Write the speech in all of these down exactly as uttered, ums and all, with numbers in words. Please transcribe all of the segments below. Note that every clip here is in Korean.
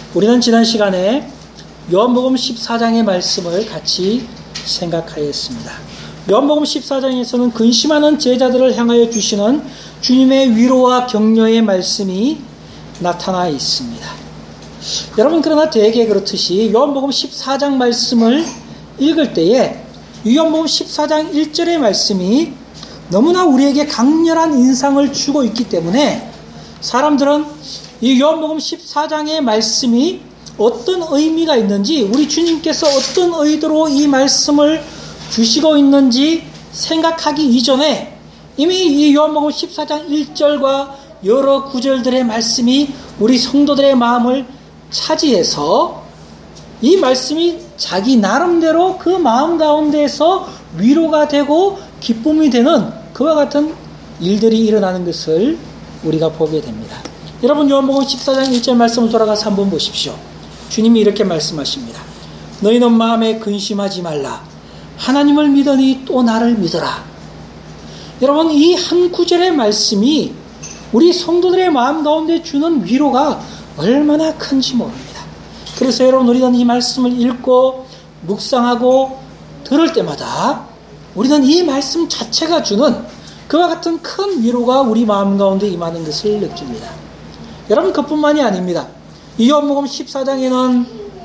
우리는 지난 시간에 요한복음 십사 장의 말씀을 같이 생각하였습니다. 요한복음 십사 장에서는 근심하는 제자들을 향하여 주시는 주님의 위로와 격려의 말씀이 나타나 있습니다. 여러분, 그러나 대개 그렇듯이 요한복음 십사 장 말씀을 읽을 때에 요한복음 십사 장 일 절의 말씀이 너무나 우리에게 강렬한 인상을 주고 있기 때문에 사람들은 이 요한복음 십사 장의 말씀이 어떤 의미가 있는지, 우리 주님께서 어떤 의도로 이 말씀을 주시고 있는지 생각하기 이전에 이미 이 요한복음 십사 장 일 절과 여러 구절들의 말씀이 우리 성도들의 마음을 차지해서 이 말씀이 자기 나름대로 그 마음 가운데에서 위로가 되고 기쁨이 되는 그와 같은 일들이 일어나는 것을 우리가 보게 됩니다. 여러분, 요한복음 십사 장 일 절 말씀을 돌아가서 한번 보십시오. 주님이 이렇게 말씀하십니다. 너희는 마음에 근심하지 말라. 하나님을 믿으니 또 나를 믿어라. 여러분, 이 한 구절의 말씀이 우리 성도들의 마음 가운데 주는 위로가 얼마나 큰지 모릅니다. 그래서 여러분, 우리는 이 말씀을 읽고 묵상하고 들을 때마다 우리는 이 말씀 자체가 주는 그와 같은 큰 위로가 우리 마음 가운데 임하는 것을 느낍니다. 여러분, 그뿐만이 아닙니다. 이 요한복음 십사 장에는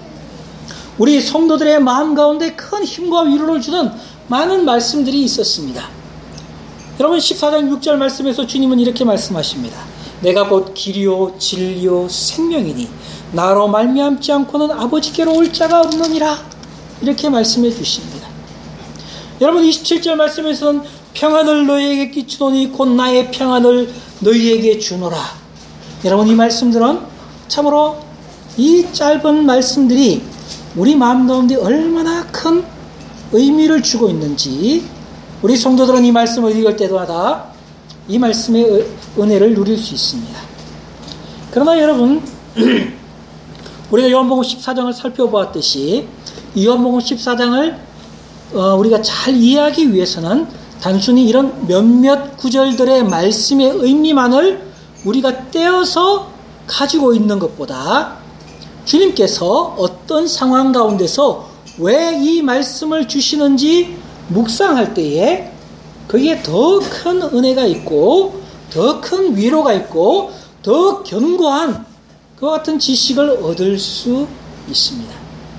우리 성도들의 마음 가운데 큰 힘과 위로를 주는 많은 말씀들이 있었습니다. 여러분, 십사 장 육 절 말씀에서 주님은 이렇게 말씀하십니다. 내가 곧 길이요 진리요 생명이니 나로 말미암지 않고는 아버지께로 올 자가 없느니라. 이렇게 말씀해 주십니다. 여러분, 이십칠 절 말씀에서는 평안을 너희에게 끼치노니 곧 나의 평안을 너희에게 주노라. 여러분, 이 말씀들은 참으로 이 짧은 말씀들이 우리 마음 가운데 얼마나 큰 의미를 주고 있는지 우리 성도들은 이 말씀을 읽을 때마다 이 말씀의 은혜를 누릴 수 있습니다. 그러나 여러분, 우리가 요한복음 십사 장을 살펴보았듯이 이 요한복음 십사 장을 어, 우리가 잘 이해하기 위해서는 단순히 이런 몇몇 구절들의 말씀의 의미만을 우리가 떼어서 가지고 있는 것보다 주님께서 어떤 상황 가운데서 왜 이 말씀을 주시는지 묵상할 때에 거기에 더 큰 은혜가 있고 더 큰 위로가 있고 더 견고한 그와 같은 지식을 얻을 수 있습니다.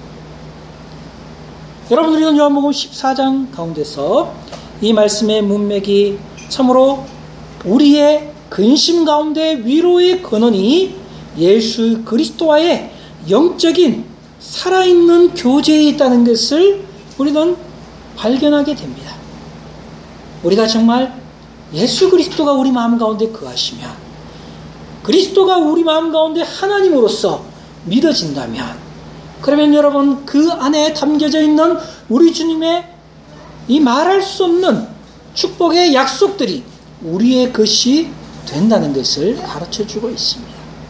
여러분, 우리는 요한복음 십사 장 가운데서 이 말씀의 문맥이 참으로 우리의 근심 가운데 위로의 근원이 예수 그리스도와의 영적인 살아있는 교제에 있다는 것을 우리는 발견하게 됩니다. 우리가 정말 예수 그리스도가 우리 마음 가운데 거하시면, 그리스도가 우리 마음 가운데 하나님으로서 믿어진다면, 그러면 여러분, 그 안에 담겨져 있는 우리 주님의 이 말할 수 없는 축복의 약속들이 우리의 것이 된다는 것을 가르쳐주고 있습니다.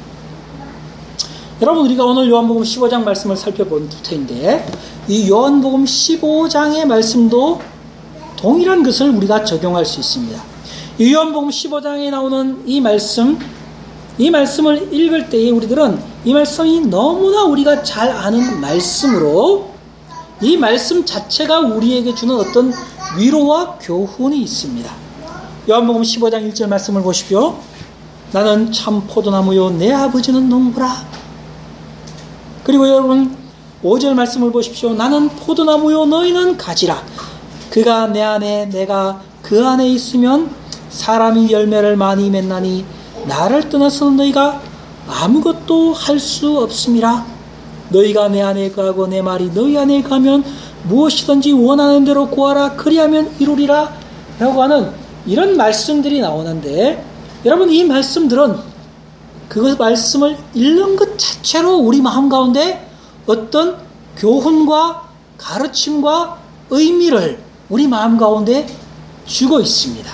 여러분, 우리가 오늘 요한복음 십오 장 말씀을 살펴볼 터인데 이 요한복음 십오 장의 말씀도 동일한 것을 우리가 적용할 수 있습니다. 이 요한복음 십오 장에 나오는 이 말씀, 이 말씀을 읽을 때에 우리들은 이 말씀이 너무나 우리가 잘 아는 말씀으로 이 말씀 자체가 우리에게 주는 어떤 위로와 교훈이 있습니다. 요한복음 십오 장 일 절 말씀을 보십시오. 나는 참 포도나무요 내 아버지는 농부라. 그리고 여러분 오 절 말씀을 보십시오. 나는 포도나무요 너희는 가지라. 그가 내 안에 내가 그 안에 있으면 사람이 열매를 많이 맺나니 나를 떠나서는 너희가 아무것도 할 수 없음이라. 너희가 내 안에 거하고 내 말이 너희 안에 가면 무엇이든지 원하는 대로 구하라. 그리하면 이루리라. 라고 하는 이런 말씀들이 나오는데, 여러분, 이 말씀들은 그 말씀을 읽는 것 자체로 우리 마음 가운데 어떤 교훈과 가르침과 의미를 우리 마음 가운데 주고 있습니다.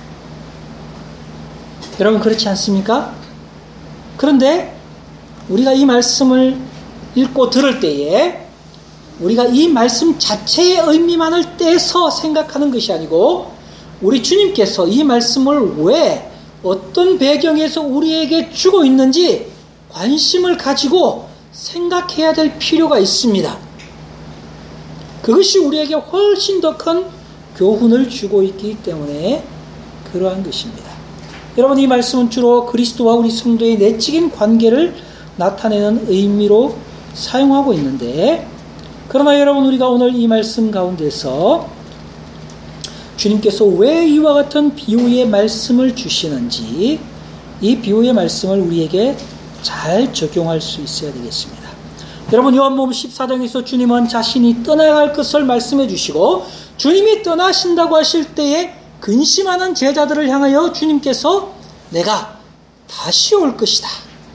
여러분, 그렇지 않습니까? 그런데 우리가 이 말씀을 읽고 들을 때에 우리가 이 말씀 자체의 의미만을 떼서 생각하는 것이 아니고 우리 주님께서 이 말씀을 왜 어떤 배경에서 우리에게 주고 있는지 관심을 가지고 생각해야 될 필요가 있습니다. 그것이 우리에게 훨씬 더 큰 교훈을 주고 있기 때문에 그러한 것입니다. 여러분, 이 말씀은 주로 그리스도와 우리 성도의 내적인 관계를 나타내는 의미로 사용하고 있는데, 그러나 여러분, 우리가 오늘 이 말씀 가운데서 주님께서 왜 이와 같은 비유의 말씀을 주시는지, 이 비유의 말씀을 우리에게 잘 적용할 수 있어야 되겠습니다. 여러분, 요한복음 십사 장에서 주님은 자신이 떠나갈 것을 말씀해 주시고, 주님이 떠나신다고 하실 때에 근심하는 제자들을 향하여 주님께서 내가 다시 올 것이다.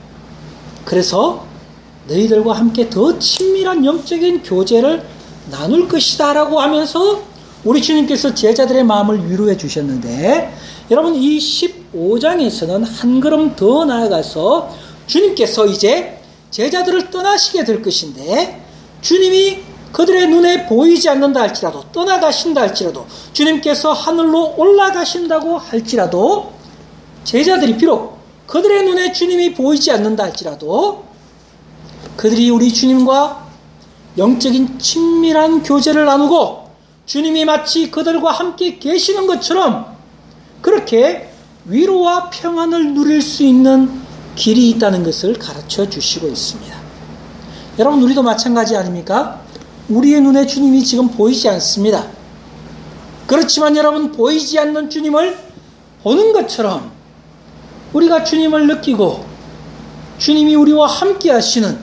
그래서 너희들과 함께 더 친밀한 영적인 교제를 나눌 것이다 라고 하면서 우리 주님께서 제자들의 마음을 위로해 주셨는데, 여러분, 이 십오 장에서는 한 걸음 더 나아가서 주님께서 이제 제자들을 떠나시게 될 것인데, 주님이 그들의 눈에 보이지 않는다 할지라도, 떠나가신다 할지라도, 주님께서 하늘로 올라가신다고 할지라도, 제자들이 비록 그들의 눈에 주님이 보이지 않는다 할지라도 그들이 우리 주님과 영적인 친밀한 교제를 나누고 주님이 마치 그들과 함께 계시는 것처럼 그렇게 위로와 평안을 누릴 수 있는 길이 있다는 것을 가르쳐 주시고 있습니다. 여러분, 우리도 마찬가지 아닙니까? 우리의 눈에 주님이 지금 보이지 않습니다. 그렇지만 여러분, 보이지 않는 주님을 보는 것처럼 우리가 주님을 느끼고 주님이 우리와 함께 하시는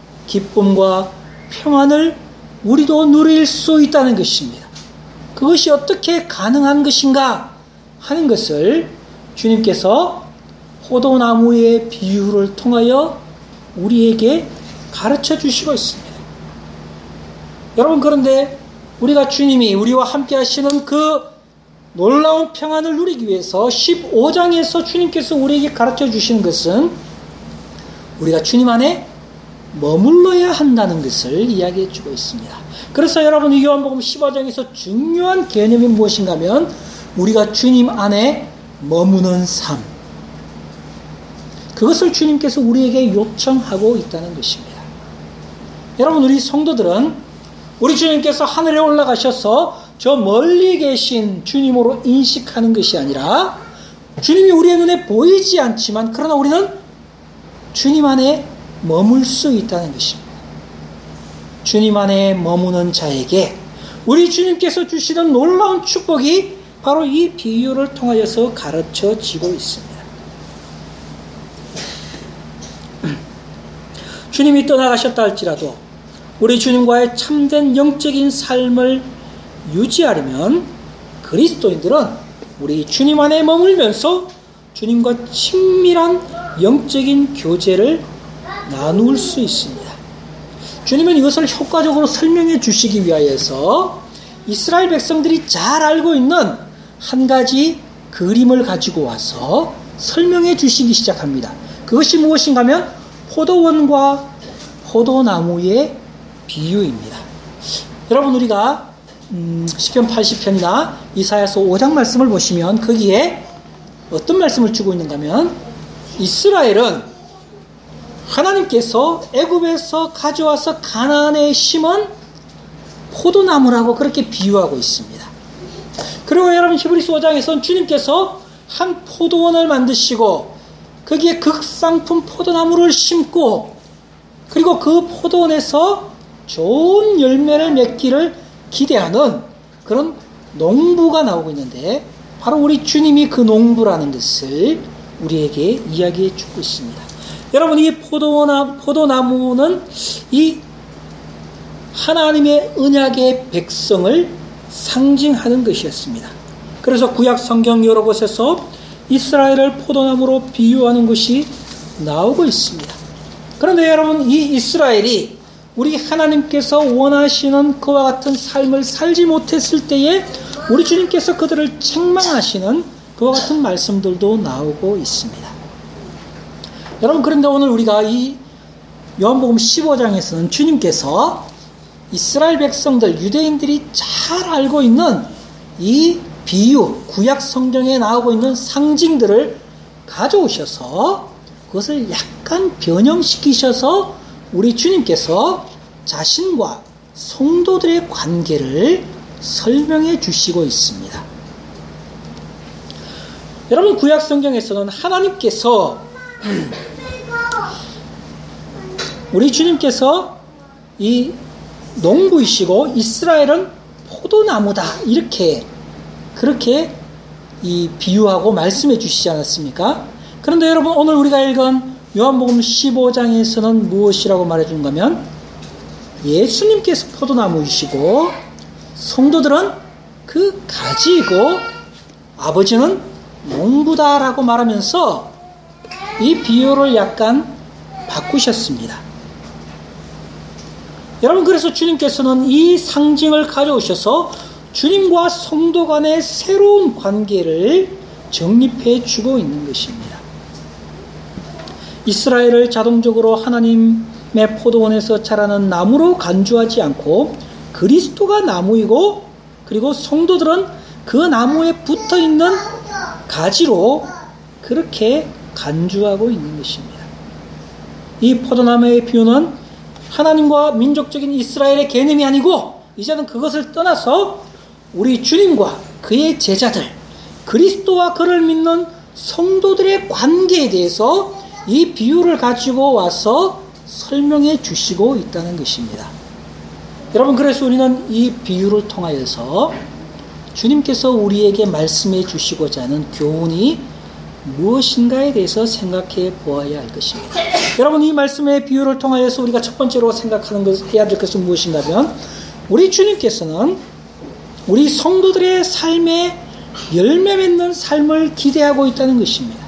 기쁨과 평안을 우리도 누릴 수 있다는 것입니다. 그것이 어떻게 가능한 것인가 하는 것을 주님께서 포도나무의 비유를 통하여 우리에게 가르쳐 주시고 있습니다. 여러분, 그런데 우리가 주님이 우리와 함께 하시는 그 놀라운 평안을 누리기 위해서 십오 장에서 주님께서 우리에게 가르쳐 주시는 것은 우리가 주님 안에 머물러야 한다는 것을 이야기해 주고 있습니다. 그래서 여러분, 이 요한복음 십오 장에서 중요한 개념이 무엇인가 하면 우리가 주님 안에 머무는 삶, 그것을 주님께서 우리에게 요청하고 있다는 것입니다. 여러분, 우리 성도들은 우리 주님께서 하늘에 올라가셔서 저 멀리 계신 주님으로 인식하는 것이 아니라 주님이 우리의 눈에 보이지 않지만 그러나 우리는 주님 안에 머물 수 있다는 것입니다. 주님 안에 머무는 자에게 우리 주님께서 주시는 놀라운 축복이 바로 이 비유를 통하여서 가르쳐지고 있습니다. 주님이 떠나가셨다 할지라도 우리 주님과의 참된 영적인 삶을 유지하려면 그리스도인들은 우리 주님 안에 머물면서 주님과 친밀한 영적인 교제를 나눌 수 있습니다. 주님은 이것을 효과적으로 설명해 주시기 위하여서 이스라엘 백성들이 잘 알고 있는 한 가지 그림을 가지고 와서 설명해 주시기 시작합니다. 그것이 무엇인가 하면 포도원과 포도나무의 비유입니다. 여러분, 우리가 음, 시편 팔십 편이나 이사야서 오 장 말씀을 보시면 거기에 어떤 말씀을 주고 있는가 하면 이스라엘은 하나님께서 애굽에서 가져와서 가나안에 심은 포도나무라고 그렇게 비유하고 있습니다. 그리고 여러분, 히브리서 오 장에서는 주님께서 한 포도원을 만드시고 거기에 극상품 포도나무를 심고 그리고 그 포도원에서 좋은 열매를 맺기를 기대하는 그런 농부가 나오고 있는데 바로 우리 주님이 그 농부라는 것을 우리에게 이야기해 주고 있습니다. 여러분, 이 포도나, 포도나무는 이 하나님의 언약의 백성을 상징하는 것이었습니다. 그래서 구약 성경 여러 곳에서 이스라엘을 포도나무로 비유하는 것이 나오고 있습니다. 그런데 여러분, 이 이스라엘이 우리 하나님께서 원하시는 그와 같은 삶을 살지 못했을 때에 우리 주님께서 그들을 책망하시는 그와 같은 말씀들도 나오고 있습니다. 여러분, 그런데 오늘 우리가 이 요한복음 십오 장에서는 주님께서 이스라엘 백성들, 유대인들이 잘 알고 있는 이 비유, 구약 성경에 나오고 있는 상징들을 가져오셔서 그것을 약간 변형시키셔서 우리 주님께서 자신과 성도들의 관계를 설명해 주시고 있습니다. 여러분, 구약 성경에서는 하나님께서 우리 주님께서 이 농부이시고 이스라엘은 포도나무다, 이렇게 그렇게 이 비유하고 말씀해 주시지 않았습니까? 그런데 여러분, 오늘 우리가 읽은 요한복음 십오 장에서는 무엇이라고 말해 주는가 하면, 예수님께서 포도나무이시고 성도들은 그 가지이고 아버지는 농부다라고 말하면서 이 비유를 약간 바꾸셨습니다. 여러분, 그래서 주님께서는 이 상징을 가져오셔서 주님과 성도 간의 새로운 관계를 정립해 주고 있는 것입니다. 이스라엘을 자동적으로 하나님의 포도원에서 자라는 나무로 간주하지 않고 그리스도가 나무이고, 그리고 성도들은 그 나무에 붙어 있는 가지로 그렇게 간주하고 있는 것입니다. 이 포도나무의 비유는 하나님과 민족적인 이스라엘의 개념이 아니고, 이제는 그것을 떠나서 우리 주님과 그의 제자들, 그리스도와 그를 믿는 성도들의 관계에 대해서 이 비유를 가지고 와서 설명해 주시고 있다는 것입니다. 여러분, 그래서 우리는 이 비유를 통하여서 주님께서 우리에게 말씀해 주시고자 하는 교훈이 무엇인가에 대해서 생각해 보아야 할 것입니다. 여러분, 이 말씀의 비유를 통하여서 우리가 첫 번째로 생각하는 것, 해야 될 것은 무엇인가 하면, 우리 주님께서는 우리 성도들의 삶에 열매 맺는 삶을 기대하고 있다는 것입니다.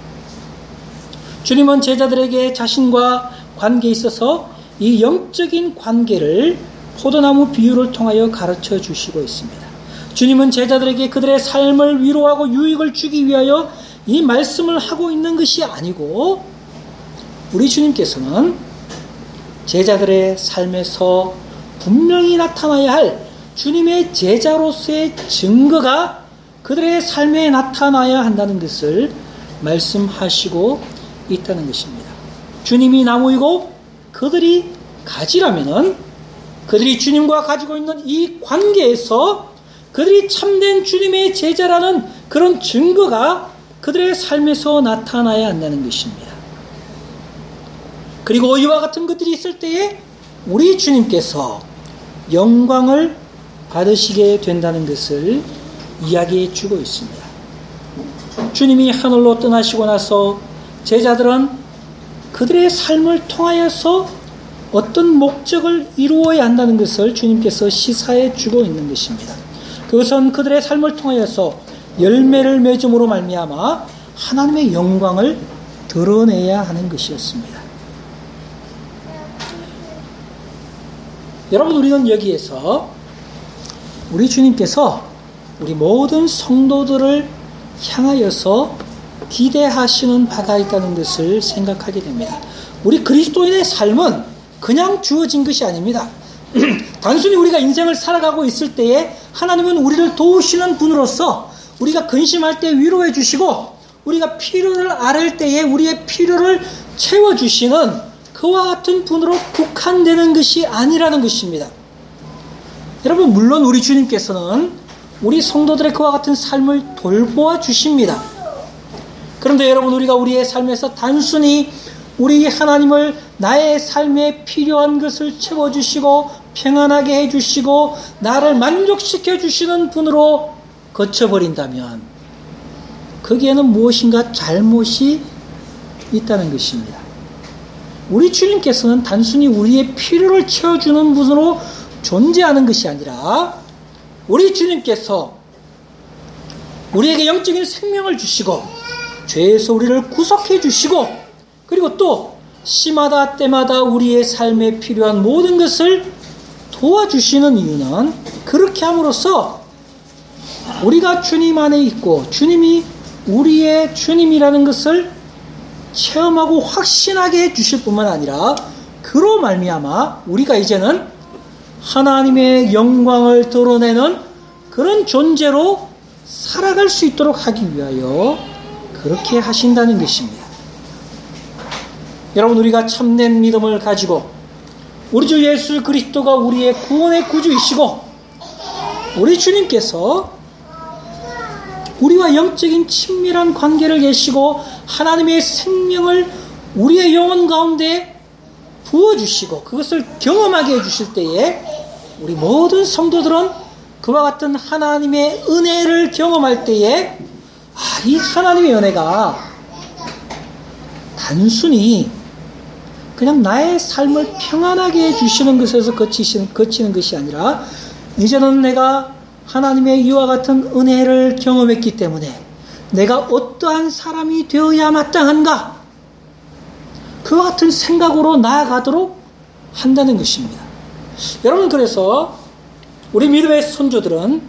주님은 제자들에게 자신과 관계에 있어서 이 영적인 관계를 포도나무 비유를 통하여 가르쳐 주시고 있습니다. 주님은 제자들에게 그들의 삶을 위로하고 유익을 주기 위하여 이 말씀을 하고 있는 것이 아니고, 우리 주님께서는 제자들의 삶에서 분명히 나타나야 할 주님의 제자로서의 증거가 그들의 삶에 나타나야 한다는 것을 말씀하시고 있다는 것입니다. 주님이 나무이고 그들이 가지라면은 그들이 주님과 가지고 있는 이 관계에서 그들이 참된 주님의 제자라는 그런 증거가 그들의 삶에서 나타나야 한다는 것입니다. 그리고 이와 같은 것들이 있을 때에 우리 주님께서 영광을 받으시게 된다는 것을 이야기해 주고 있습니다. 주님이 하늘로 떠나시고 나서 제자들은 그들의 삶을 통하여서 어떤 목적을 이루어야 한다는 것을 주님께서 시사해 주고 있는 것입니다. 그것은 그들의 삶을 통하여서 열매를 맺음으로 말미암아 하나님의 영광을 드러내야 하는 것이었습니다. 여러분, 우리는 여기에서 우리 주님께서 우리 모든 성도들을 향하여서 기대하시는 바가 있다는 것을 생각하게 됩니다. 우리 그리스도인의 삶은 그냥 주어진 것이 아닙니다. 단순히 우리가 인생을 살아가고 있을 때에 하나님은 우리를 도우시는 분으로서 우리가 근심할 때 위로해 주시고, 우리가 필요를 앓을 때에 우리의 필요를 채워주시는 그와 같은 분으로 국한되는 것이 아니라는 것입니다. 여러분, 물론 우리 주님께서는 우리 성도들의 그와 같은 삶을 돌보아 주십니다. 그런데 여러분, 우리가 우리의 삶에서 단순히 우리 하나님을 나의 삶에 필요한 것을 채워주시고 평안하게 해주시고 나를 만족시켜 주시는 분으로 거쳐버린다면 거기에는 무엇인가 잘못이 있다는 것입니다. 우리 주님께서는 단순히 우리의 필요를 채워주는 분으로 존재하는 것이 아니라 우리 주님께서 우리에게 영적인 생명을 주시고 죄에서 우리를 구속해 주시고, 그리고 또 시마다 때마다 우리의 삶에 필요한 모든 것을 도와주시는 이유는 그렇게 함으로써 우리가 주님 안에 있고 주님이 우리의 주님이라는 것을 체험하고 확신하게 해주실 뿐만 아니라 그로 말미암아 우리가 이제는 하나님의 영광을 드러내는 그런 존재로 살아갈 수 있도록 하기 위하여 그렇게 하신다는 것입니다. 여러분, 우리가 참된 믿음을 가지고 우리 주 예수 그리스도가 우리의 구원의 구주이시고 우리 주님께서 우리와 영적인 친밀한 관계를 계시고 하나님의 생명을 우리의 영혼 가운데 부어주시고 그것을 경험하게 해주실 때에 우리 모든 성도들은 그와 같은 하나님의 은혜를 경험할 때에 아, 이 하나님의 은혜가 단순히 그냥 나의 삶을 평안하게 해주시는 것에서 거치시는, 거치는 것이 아니라 이제는 내가 하나님의 이와 같은 은혜를 경험했기 때문에 내가 어떠한 사람이 되어야 마땅한가? 그와 같은 생각으로 나아가도록 한다는 것입니다. 여러분, 그래서 우리 믿음의 선조들은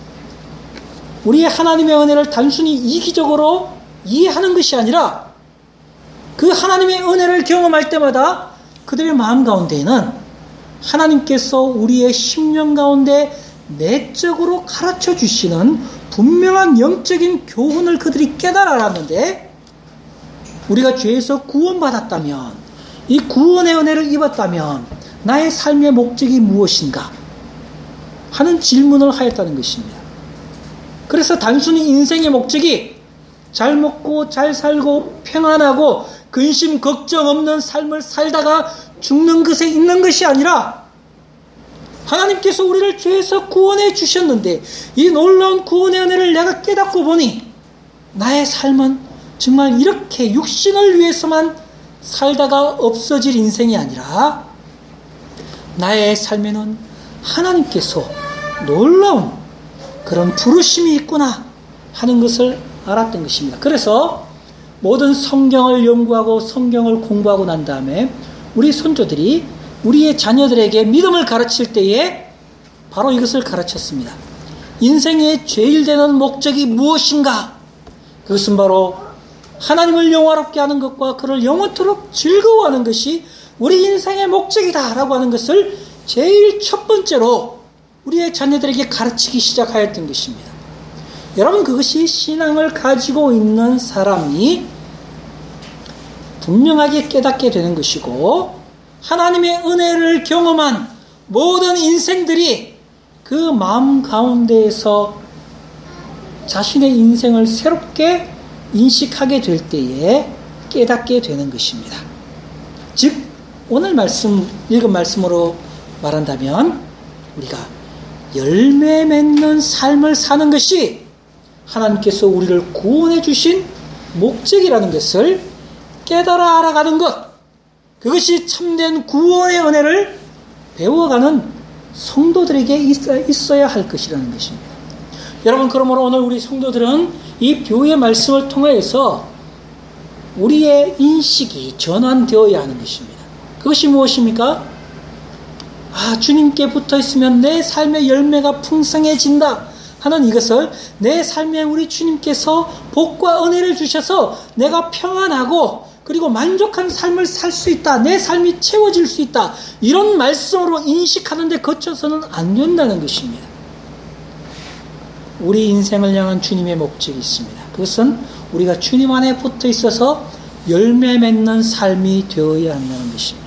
우리의 하나님의 은혜를 단순히 이기적으로 이해하는 것이 아니라 그 하나님의 은혜를 경험할 때마다 그들의 마음 가운데에는 하나님께서 우리의 심령 가운데 내적으로 가르쳐 주시는 분명한 영적인 교훈을 그들이 깨달아 알았는데, 우리가 죄에서 구원받았다면, 이 구원의 은혜를 입었다면 나의 삶의 목적이 무엇인가 하는 질문을 하였다는 것입니다. 그래서 단순히 인생의 목적이 잘 먹고 잘 살고 평안하고 근심 걱정 없는 삶을 살다가 죽는 것에 있는 것이 아니라, 하나님께서 우리를 죄에서 구원해 주셨는데 이 놀라운 구원의 은혜를 내가 깨닫고 보니 나의 삶은 정말 이렇게 육신을 위해서만 살다가 없어질 인생이 아니라 나의 삶에는 하나님께서 놀라운 그런 부르심이 있구나 하는 것을 알았던 것입니다. 그래서 모든 성경을 연구하고 성경을 공부하고 난 다음에 우리 선조들이 우리의 자녀들에게 믿음을 가르칠 때에 바로 이것을 가르쳤습니다. 인생의 제일 되는 목적이 무엇인가? 그것은 바로 하나님을 영화롭게 하는 것과 그를 영원토록 즐거워하는 것이 우리 인생의 목적이다 라고 하는 것을 제일 첫 번째로 우리의 자녀들에게 가르치기 시작하였던 것입니다. 여러분, 그것이 신앙을 가지고 있는 사람이 분명하게 깨닫게 되는 것이고, 하나님의 은혜를 경험한 모든 인생들이 그 마음 가운데에서 자신의 인생을 새롭게 인식하게 될 때에 깨닫게 되는 것입니다. 즉, 오늘 말씀, 읽은 말씀으로 말한다면 우리가 열매 맺는 삶을 사는 것이 하나님께서 우리를 구원해 주신 목적이라는 것을 깨달아 알아가는 것, 그것이 참된 구원의 은혜를 배워가는 성도들에게 있어야 할 것이라는 것입니다. 여러분, 그러므로 오늘 우리 성도들은 이 교회의 말씀을 통해서 우리의 인식이 전환되어야 하는 것입니다. 그것이 무엇입니까? 아, 주님께 붙어 있으면 내 삶의 열매가 풍성해진다 하는 이것을, 내 삶에 우리 주님께서 복과 은혜를 주셔서 내가 평안하고 그리고 만족한 삶을 살 수 있다, 내 삶이 채워질 수 있다, 이런 말씀으로 인식하는데 거쳐서는 안 된다는 것입니다. 우리 인생을 향한 주님의 목적이 있습니다. 그것은 우리가 주님 안에 붙어 있어서 열매 맺는 삶이 되어야 한다는 것입니다.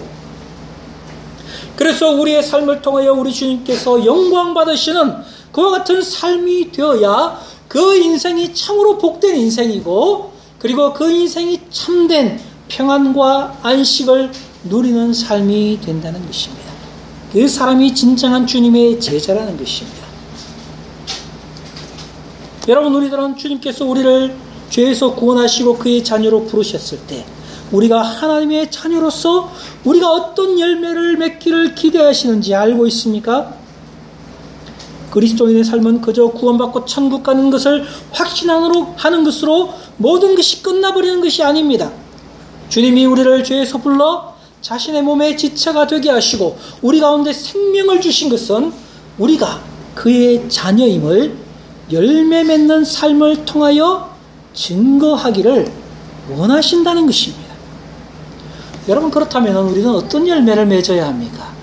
그래서 우리의 삶을 통하여 우리 주님께서 영광 받으시는 그와 같은 삶이 되어야 그 인생이 참으로 복된 인생이고, 그리고 그 인생이 참된 평안과 안식을 누리는 삶이 된다는 것입니다. 그 사람이 진정한 주님의 제자라는 것입니다. 여러분, 우리들은 주님께서 우리를 죄에서 구원하시고 그의 자녀로 부르셨을 때 우리가 하나님의 자녀로서 우리가 어떤 열매를 맺기를 기대하시는지 알고 있습니까? 그리스도인의 삶은 그저 구원받고 천국 가는 것을 확신하는 것으로 모든 것이 끝나버리는 것이 아닙니다. 주님이 우리를 죄에서 불러 자신의 몸의 지체가 되게 하시고 우리 가운데 생명을 주신 것은 우리가 그의 자녀임을 열매 맺는 삶을 통하여 증거하기를 원하신다는 것입니다. 여러분, 그렇다면 우리는 어떤 열매를 맺어야 합니까?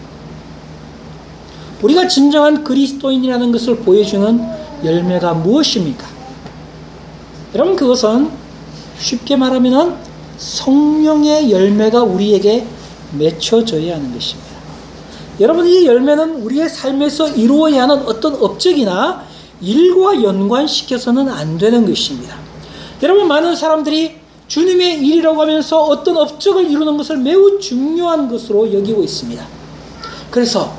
우리가 진정한 그리스도인이라는 것을 보여주는 열매가 무엇입니까? 여러분, 그것은 쉽게 말하면 성령의 열매가 우리에게 맺혀져야 하는 것입니다. 여러분, 이 열매는 우리의 삶에서 이루어야 하는 어떤 업적이나 일과 연관시켜서는 안 되는 것입니다. 여러분, 많은 사람들이 주님의 일이라고 하면서 어떤 업적을 이루는 것을 매우 중요한 것으로 여기고 있습니다. 그래서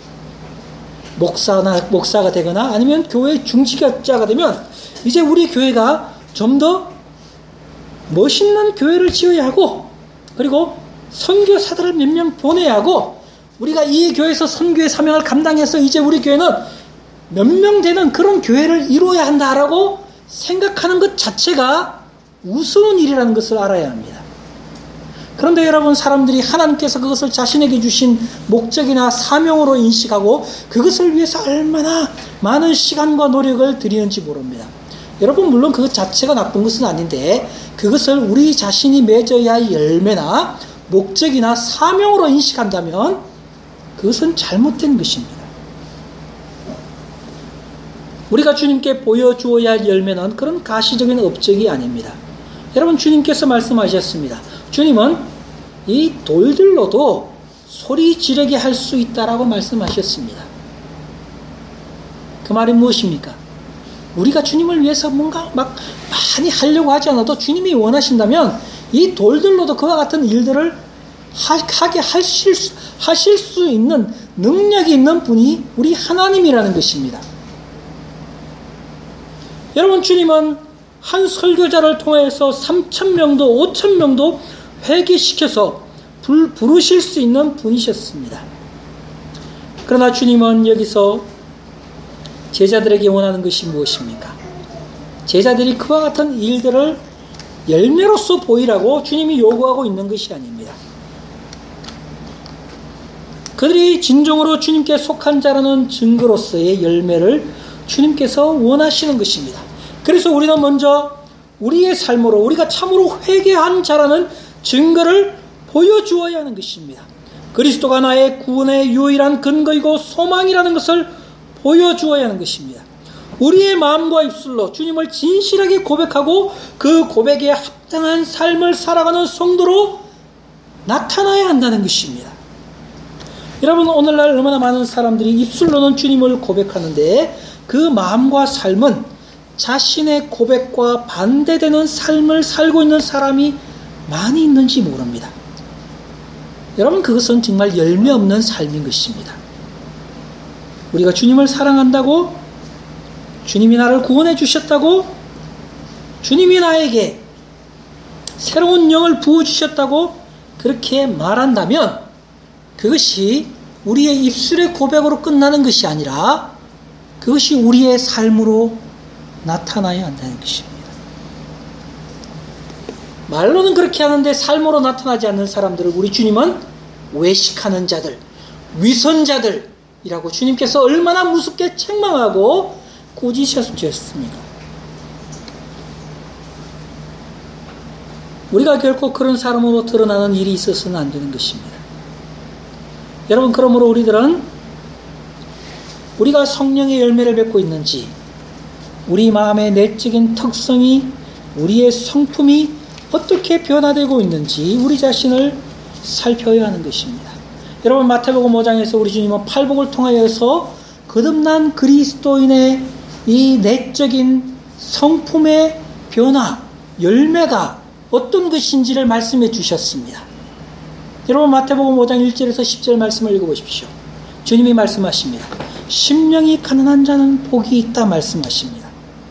목사나 목사가 되거나 아니면 교회 중직자가 되면 이제 우리 교회가 좀 더 멋있는 교회를 지어야 하고, 그리고 선교사들을 몇 명 보내야 하고, 우리가 이 교회에서 선교의 사명을 감당해서 이제 우리 교회는 몇 명 되는 그런 교회를 이루어야 한다라고 생각하는 것 자체가 우스운 일이라는 것을 알아야 합니다. 그런데 여러분, 사람들이 하나님께서 그것을 자신에게 주신 목적이나 사명으로 인식하고 그것을 위해서 얼마나 많은 시간과 노력을 들이는지 모릅니다. 여러분, 물론 그것 자체가 나쁜 것은 아닌데 그것을 우리 자신이 맺어야 할 열매나 목적이나 사명으로 인식한다면 그것은 잘못된 것입니다. 우리가 주님께 보여주어야 할 열매는 그런 가시적인 업적이 아닙니다. 여러분, 주님께서 말씀하셨습니다. 주님은 이 돌들로도 소리 지르게 할 수 있다라고 말씀하셨습니다. 그 말이 무엇입니까? 우리가 주님을 위해서 뭔가 막 많이 하려고 하지 않아도 주님이 원하신다면 이 돌들로도 그와 같은 일들을 하게 하실 수, 하실 수 있는 능력이 있는 분이 우리 하나님이라는 것입니다. 여러분, 주님은 한 설교자를 통해서 삼천 명도 오천 명도 회개시켜서 불, 부르실 수 있는 분이셨습니다. 그러나 주님은 여기서 제자들에게 원하는 것이 무엇입니까? 제자들이 그와 같은 일들을 열매로서 보이라고 주님이 요구하고 있는 것이 아닙니다. 그들이 진정으로 주님께 속한 자라는 증거로서의 열매를 주님께서 원하시는 것입니다. 그래서 우리는 먼저 우리의 삶으로 우리가 참으로 회개한 자라는 증거를 보여주어야 하는 것입니다. 그리스도가 나의 구원의 유일한 근거이고 소망이라는 것을 보여주어야 하는 것입니다. 우리의 마음과 입술로 주님을 진실하게 고백하고 그 고백에 합당한 삶을 살아가는 성도로 나타나야 한다는 것입니다. 여러분, 오늘날 얼마나 많은 사람들이 입술로는 주님을 고백하는데 그 마음과 삶은 자신의 고백과 반대되는 삶을 살고 있는 사람이 많이 있는지 모릅니다. 여러분, 그것은 정말 열매 없는 삶인 것입니다. 우리가 주님을 사랑한다고, 주님이 나를 구원해 주셨다고, 주님이 나에게 새로운 영을 부어주셨다고 그렇게 말한다면 그것이 우리의 입술의 고백으로 끝나는 것이 아니라 그것이 우리의 삶으로 나타나야 한다는 것입니다. 말로는 그렇게 하는데 삶으로 나타나지 않는 사람들을 우리 주님은 외식하는 자들, 위선자들 이라고 주님께서 얼마나 무섭게 책망하고 꾸짖으셨습니까? 우리가 결코 그런 사람으로 드러나는 일이 있어서는 안 되는 것입니다. 여러분, 그러므로 우리들은 우리가 성령의 열매를 맺고 있는지, 우리 마음의 내적인 특성이, 우리의 성품이 어떻게 변화되고 있는지 우리 자신을 살펴야 하는 것입니다. 여러분, 마태복음 오 장에서 우리 주님은 팔복을 통하여서 거듭난 그리스도인의 이 내적인 성품의 변화, 열매가 어떤 것인지를 말씀해 주셨습니다. 여러분, 마태복음 오 장 일 절에서 십 절 말씀을 읽어보십시오. 주님이 말씀하십니다. 심령이 가난한 자는 복이 있다 말씀하십니다.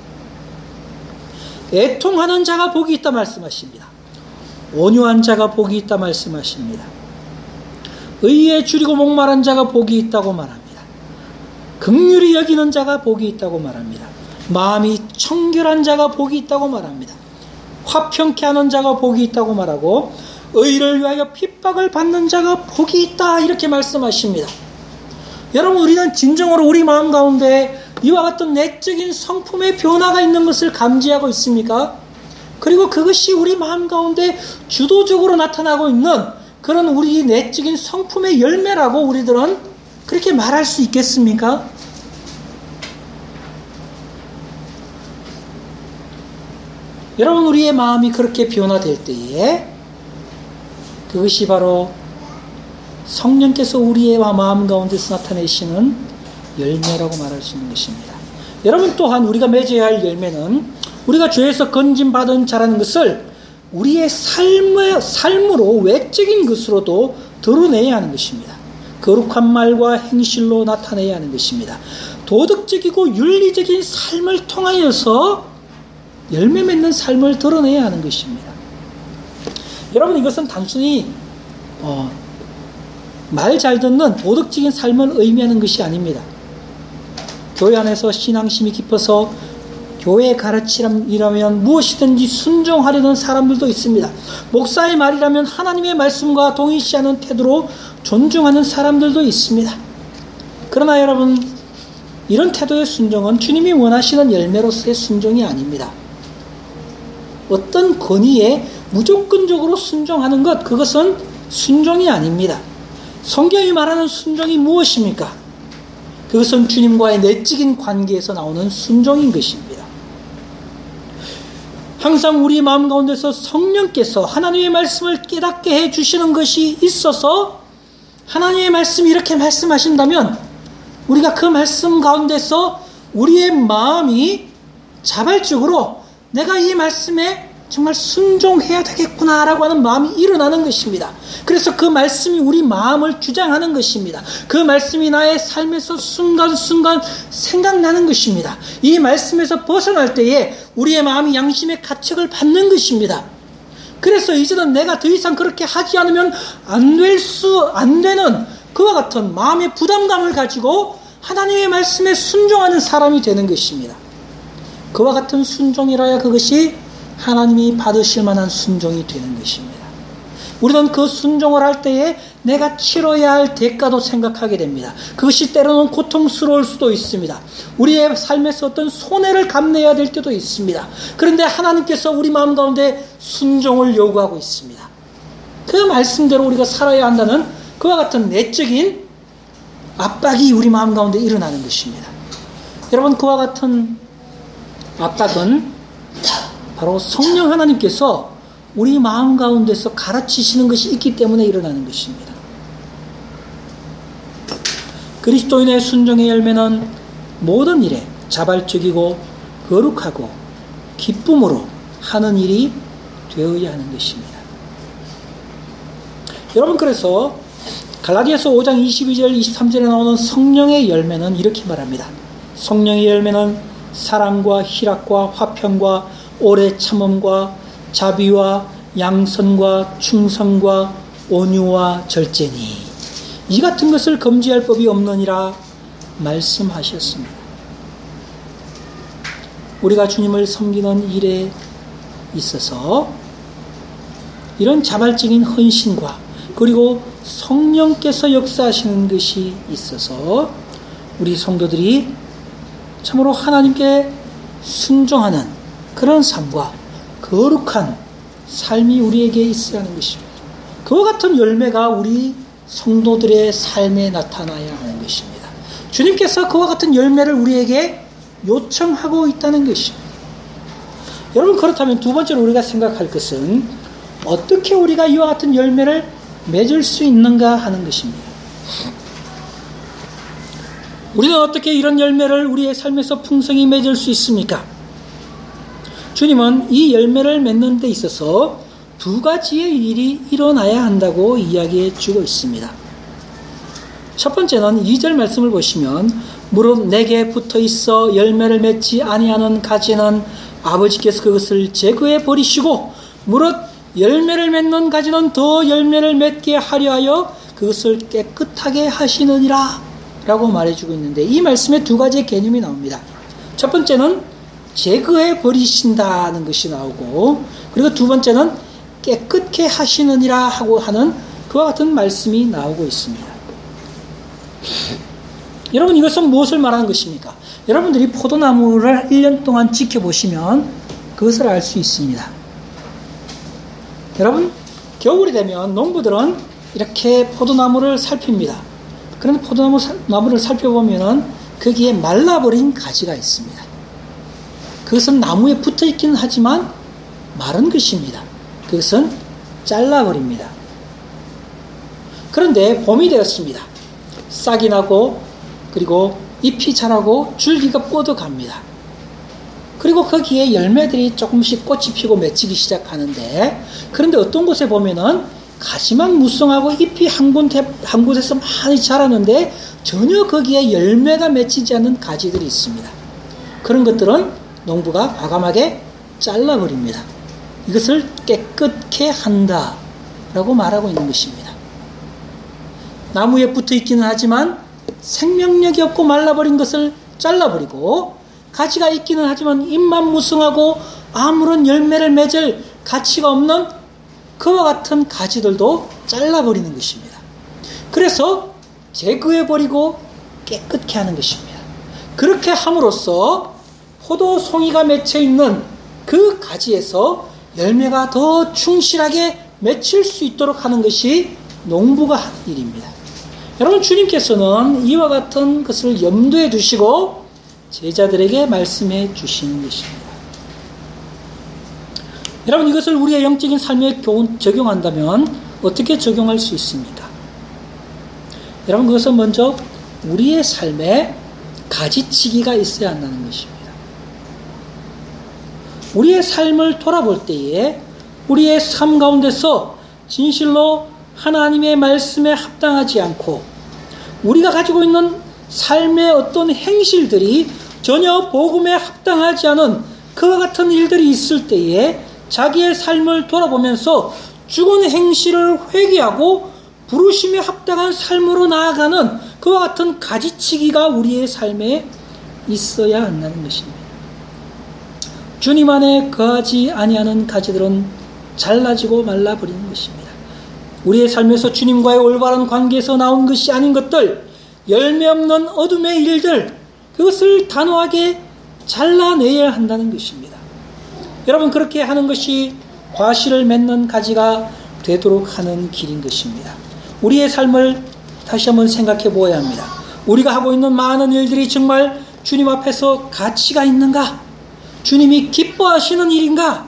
애통하는 자가 복이 있다 말씀하십니다. 온유한 자가 복이 있다 말씀하십니다. 의에 줄이고 목마른 자가 복이 있다고 말합니다. 긍휼히 여기는 자가 복이 있다고 말합니다. 마음이 청결한 자가 복이 있다고 말합니다. 화평케 하는 자가 복이 있다고 말하고 의를 위하여 핍박을 받는 자가 복이 있다 이렇게 말씀하십니다. 여러분, 우리는 진정으로 우리 마음 가운데 이와 같은 내적인 성품의 변화가 있는 것을 감지하고 있습니까? 그리고 그것이 우리 마음 가운데 주도적으로 나타나고 있는 그런 우리 내적인 성품의 열매라고 우리들은 그렇게 말할 수 있겠습니까? 여러분, 우리의 마음이 그렇게 변화될 때에 그것이 바로 성령께서 우리의 마음 가운데서 나타내시는 열매라고 말할 수 있는 것입니다. 여러분, 또한 우리가 맺어야 할 열매는 우리가 죄에서 건짐받은 자라는 것을 우리의 삶의, 삶으로 외적인 것으로도 드러내야 하는 것입니다. 거룩한 말과 행실로 나타내야 하는 것입니다. 도덕적이고 윤리적인 삶을 통하여서 열매 맺는 삶을 드러내야 하는 것입니다. 여러분, 이것은 단순히 어, 말 잘 듣는 도덕적인 삶을 의미하는 것이 아닙니다. 교회 안에서 신앙심이 깊어서 교회의 가르침이라면 무엇이든지 순종하려는 사람들도 있습니다. 목사의 말이라면 하나님의 말씀과 동일시하는 태도로 존중하는 사람들도 있습니다. 그러나 여러분, 이런 태도의 순종은 주님이 원하시는 열매로서의 순종이 아닙니다. 어떤 권위에 무조건적으로 순종하는 것, 그것은 순종이 아닙니다. 성경이 말하는 순종이 무엇입니까? 그것은 주님과의 내적인 관계에서 나오는 순종인 것입니다. 항상 우리 마음 가운데서 성령께서 하나님의 말씀을 깨닫게 해주시는 것이 있어서 하나님의 말씀이 이렇게 말씀하신다면 우리가 그 말씀 가운데서 우리의 마음이 자발적으로 내가 이 말씀에 정말 순종해야 되겠구나라고 하는 마음이 일어나는 것입니다. 그래서 그 말씀이 우리 마음을 주장하는 것입니다. 그 말씀이 나의 삶에서 순간순간 생각나는 것입니다. 이 말씀에서 벗어날 때에 우리의 마음이 양심의 가책을 받는 것입니다. 그래서 이제는 내가 더 이상 그렇게 하지 않으면 안 될 수, 안 되는 그와 같은 마음의 부담감을 가지고 하나님의 말씀에 순종하는 사람이 되는 것입니다. 그와 같은 순종이라야 그것이 하나님이 받으실 만한 순종이 되는 것입니다. 우리는 그 순종을 할 때에 내가 치러야 할 대가도 생각하게 됩니다. 그것이 때로는 고통스러울 수도 있습니다. 우리의 삶에서 어떤 손해를 감내해야 될 때도 있습니다. 그런데 하나님께서 우리 마음 가운데 순종을 요구하고 있습니다. 그 말씀대로 우리가 살아야 한다는 그와 같은 내적인 압박이 우리 마음 가운데 일어나는 것입니다. 여러분, 그와 같은 압박은 바로 성령 하나님께서 우리 마음 가운데서 가르치시는 것이 있기 때문에 일어나는 것입니다. 그리스도인의 순종의 열매는 모든 일에 자발적이고 거룩하고 기쁨으로 하는 일이 되어야 하는 것입니다. 여러분, 그래서 갈라디아서 오 장 이십이 절 이십삼 절에 나오는 성령의 열매는 이렇게 말합니다. 성령의 열매는 사랑과 희락과 화평과 오래 참음과 자비와 양선과 충성과 온유와 절제니 이 같은 것을 금지할 법이 없느니라 말씀하셨습니다. 우리가 주님을 섬기는 일에 있어서 이런 자발적인 헌신과 그리고 성령께서 역사하시는 것이 있어서 우리 성도들이 참으로 하나님께 순종하는 그런 삶과 거룩한 삶이 우리에게 있어야 하는 것입니다. 그와 같은 열매가 우리 성도들의 삶에 나타나야 하는 것입니다. 주님께서 그와 같은 열매를 우리에게 요청하고 있다는 것입니다. 여러분, 그렇다면 두 번째로 우리가 생각할 것은 어떻게 우리가 이와 같은 열매를 맺을 수 있는가 하는 것입니다. 우리는 어떻게 이런 열매를 우리의 삶에서 풍성히 맺을 수 있습니까? 주님은 이 열매를 맺는 데 있어서 두 가지의 일이 일어나야 한다고 이야기해 주고 있습니다. 첫 번째는 이 절 말씀을 보시면 무릇 내게 붙어 있어 열매를 맺지 아니하는 가지는 아버지께서 그것을 제거해 버리시고 무릇 열매를 맺는 가지는 더 열매를 맺게 하려 하여 그것을 깨끗하게 하시느니라 라고 말해주고 있는데, 이 말씀에 두 가지의 개념이 나옵니다. 첫 번째는 제거해 버리신다는 것이 나오고, 그리고 두 번째는 깨끗게 하시느니라 하고 하는 그와 같은 말씀이 나오고 있습니다. 여러분, 이것은 무엇을 말하는 것입니까? 여러분들이 포도나무를 일 년 동안 지켜보시면 그것을 알 수 있습니다. 여러분, 겨울이 되면 농부들은 이렇게 포도나무를 살핍니다. 그런데 포도나무를 살펴보면 거기에 말라버린 가지가 있습니다. 그것은 나무에 붙어 있기는 하지만 마른 것입니다. 그것은 잘라버립니다. 그런데 봄이 되었습니다. 싹이 나고 그리고 잎이 자라고 줄기가 뻗어갑니다. 그리고 거기에 열매들이 조금씩 꽃이 피고 맺히기 시작하는데, 그런데 어떤 곳에 보면은 가지만 무성하고 잎이 한, 곳, 한 곳에서 많이 자라는데 전혀 거기에 열매가 맺히지 않는 가지들이 있습니다. 그런 것들은 농부가 과감하게 잘라버립니다. 이것을 깨끗게 한다라고 말하고 있는 것입니다. 나무에 붙어 있기는 하지만 생명력이 없고 말라버린 것을 잘라버리고, 가지가 있기는 하지만 잎만 무성하고 아무런 열매를 맺을 가치가 없는 그와 같은 가지들도 잘라버리는 것입니다. 그래서 제거해버리고 깨끗게 하는 것입니다. 그렇게 함으로써 포도송이가 맺혀있는 그 가지에서 열매가 더 충실하게 맺힐 수 있도록 하는 것이 농부가 하는 일입니다. 여러분, 주님께서는 이와 같은 것을 염두에 두시고 제자들에게 말씀해 주시는 것입니다. 여러분, 이것을 우리의 영적인 삶에 적용한다면 어떻게 적용할 수 있습니까? 여러분, 그것은 먼저 우리의 삶에 가지치기가 있어야 한다는 것입니다. 우리의 삶을 돌아볼 때에 우리의 삶 가운데서 진실로 하나님의 말씀에 합당하지 않고 우리가 가지고 있는 삶의 어떤 행실들이 전혀 복음에 합당하지 않은 그와 같은 일들이 있을 때에 자기의 삶을 돌아보면서 죽은 행실을 회개하고 부르심에 합당한 삶으로 나아가는 그와 같은 가지치기가 우리의 삶에 있어야 한다는 것입니다. 주님 안에 거하지 아니하는 가지들은 잘라지고 말라버리는 것입니다. 우리의 삶에서 주님과의 올바른 관계에서 나온 것이 아닌 것들, 열매 없는 어둠의 일들, 그것을 단호하게 잘라내야 한다는 것입니다. 여러분, 그렇게 하는 것이 과실을 맺는 가지가 되도록 하는 길인 것입니다. 우리의 삶을 다시 한번 생각해 보아야 합니다. 우리가 하고 있는 많은 일들이 정말 주님 앞에서 가치가 있는가? 주님이 기뻐하시는 일인가?